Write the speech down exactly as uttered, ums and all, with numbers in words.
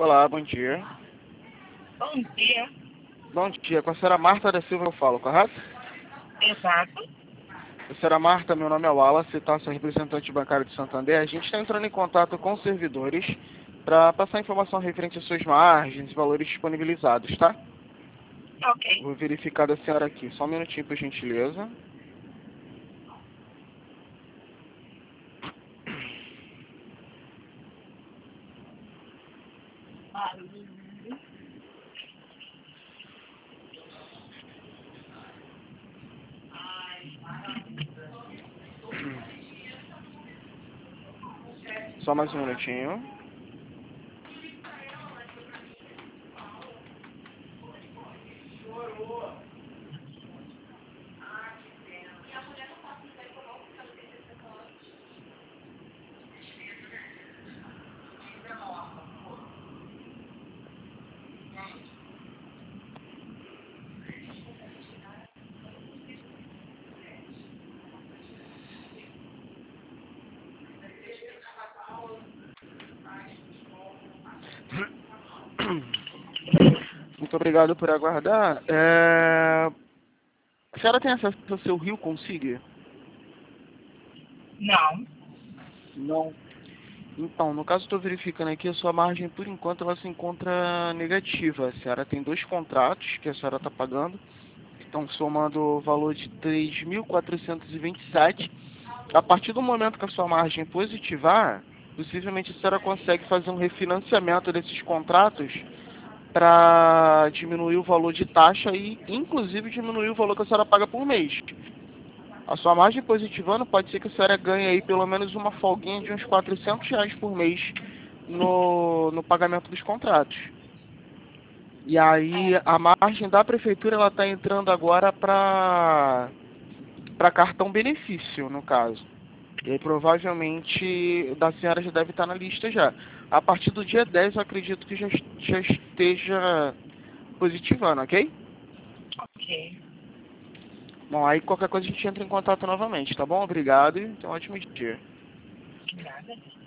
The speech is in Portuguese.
Olá, bom dia. Bom dia. Bom dia, com a senhora Marta da Silva eu falo, correto? Exato. A senhora Marta, meu nome é Wallace, tá? Sou representante bancário de Santander. A gente está entrando em contato com os servidores para passar informação referente às suas margens e valores disponibilizados, tá? Ok. Vou verificar da senhora aqui. Só um minutinho, por gentileza. Só mais um minutinho. Muito obrigado por aguardar. É... A senhora tem acesso ao seu Rio Consigue? Não. Não. Então, no caso, estou verificando aqui, a sua margem, por enquanto, ela se encontra negativa. A senhora tem dois contratos que a senhora está pagando, que estão somando o valor de três mil quatrocentos e vinte e sete. A partir do momento que a sua margem positivar, possivelmente a senhora consegue fazer um refinanciamento desses contratos para diminuir o valor de taxa e, inclusive, diminuir o valor que a senhora paga por mês. A sua margem positivando, pode ser que a senhora ganhe aí pelo menos uma folguinha de uns quatrocentos reais por mês no, no pagamento dos contratos. E aí a margem da prefeitura ela está entrando agora para para cartão benefício, no caso. E aí provavelmente o da senhora já deve estar na lista já. A partir do dia dez eu acredito que já, já esteja positivando, ok? Ok. Bom, aí qualquer coisa a gente entra em contato novamente, tá bom? Obrigado e tenha um ótimo dia. Nada.